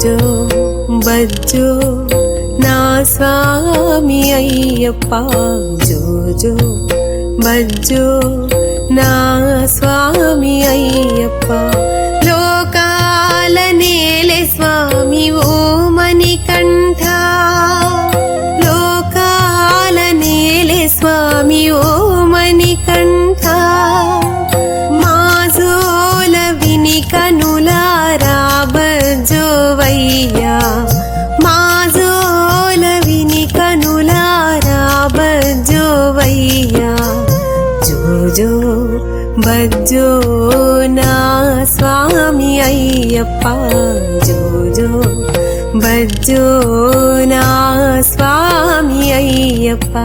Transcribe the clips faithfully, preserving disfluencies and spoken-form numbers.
జో బజ్జో నా స్వామి అయ్యప్ప జో జో బజ్జో నా స్వామి అయ్యప్ప లోకాల నేలే స్వామి ఓ మణికంఠ లోకాల నేలే స్వామి ఓ మణికంఠ మాజోల విని కనులారా బజ్జోవయ్యా మాజోల విని కనులారా బజ్జోవయ్యా జో జో బజ్జో నా స్వామి అయ్యప్ప జో జో బజ్జో నా స్వామి అయ్యప్ప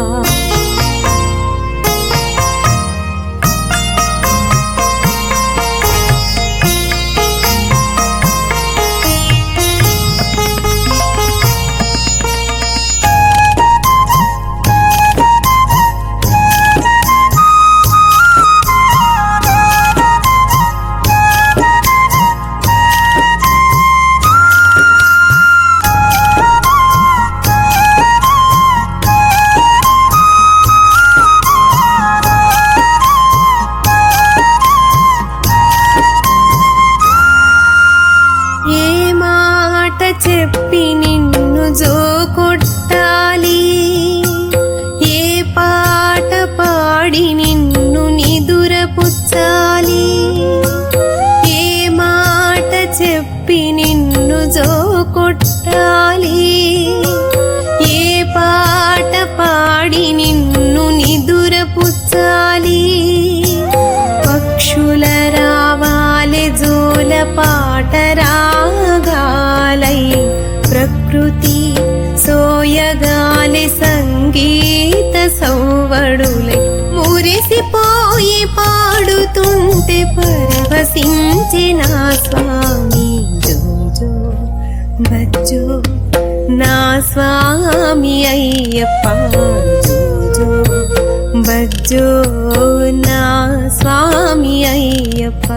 చెప్పి నిన్ను జో కొట్టాలి ఏ పాట పాడి నిన్ను నిదురపుచ్చాలి ఏ మాట చెప్పి నిన్ను జో కొట్టాలి ఏ పాట పాడి నిన్ను నిదురపుచ్చాలి పక్షుల రావాలే జోల పాట రాగాలై ప్రకృతి సోయగాలి సంగీత సౌవడులై మురిసిపోయి పాడుతుంటే పరవశించిన స్వామి జో జో బజ్జో నా స్వామి అయ్యప్ప జో జో బజ్జో నా స్వామి అయ్యప్ప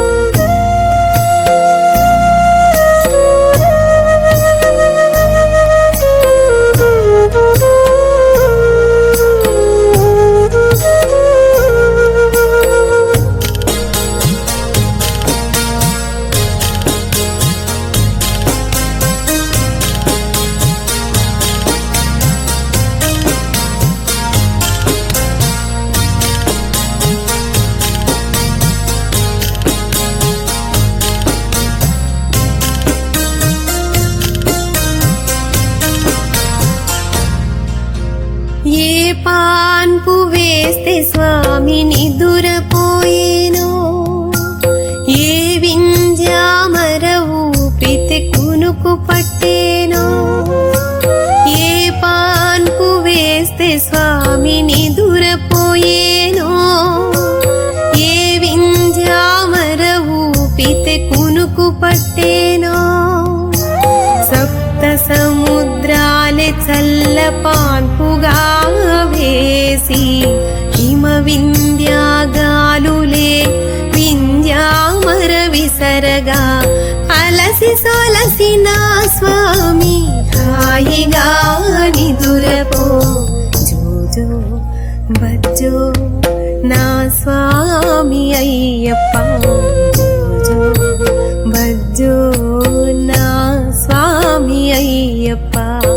ఏ పాన్పు వేస్తే స్వామి నిదురపోయేనో ఏ వింజామర ఊపితే కునుకు పట్టేనో ఏ పాన్పు వేస్తే స్వామి నిదురపోయేనో ఏ వింజామర ఊపితే కునుకు పట్టేనో సప్త సముద్రాలే చల్ల పాన్పుగా వేసి హిమ వింధ్యాగాలులే వింధ్యామర విసరగా అలసి సొలసి నా స్వామి హాయిగా నిదురపో జో జో బజ్జో నా స్వామి అయ్యప్ప జో జో బజ్జో నా స్వామి అయ్యప్ప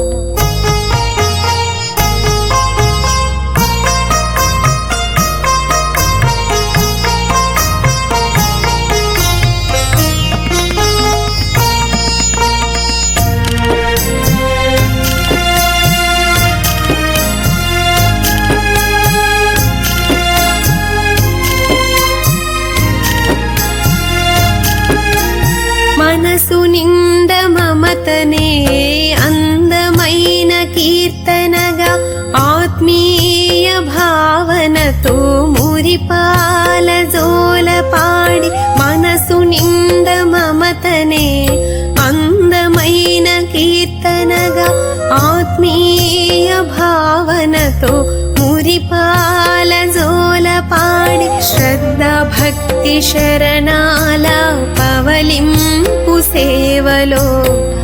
మనసు నింద మమతనే అందమైన కీర్తనగా ఆత్మీయ భావనతో మురిపాల జోల పాడి మనసు నింద మమతనే అందమైన కీర్తనగా ఆత్మీయ భావనతో మురిపాల జోల పాడి శ్రద్ధ భక్తి శరణాల పవలింపు సేవలో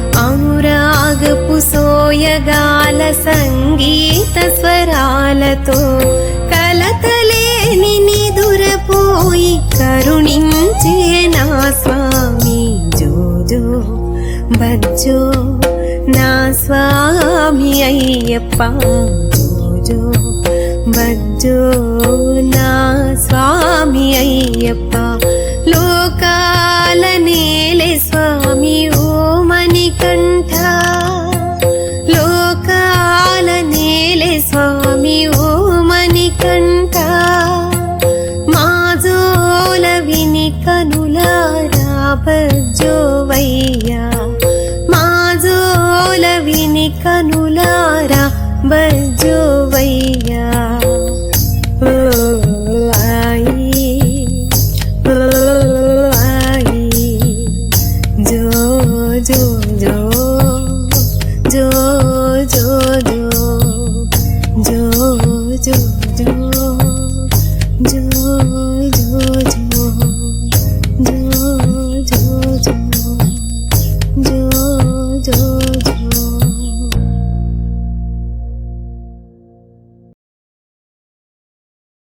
సోయగాల సంగీత స్వరాలతో కలతలేని నిదురపోయి కరుణించే నా స్వామి జోజో బజ్జో నా స్వామి అయ్యప్ప జోజో బజ్జో నా స్వామి అయ్యప్ప లోకాల నేలే స్వామి ఓ మణికంఠ లోకాల నేలే స్వామి ఓ మణికంఠ మాజోల విని కనులారా బజ్జోవయ్యా మాజోల విని కనులారా బజ్జోవయ్యా ఓ ఆయి ఓ ఆయి జో జో జో జో జో జో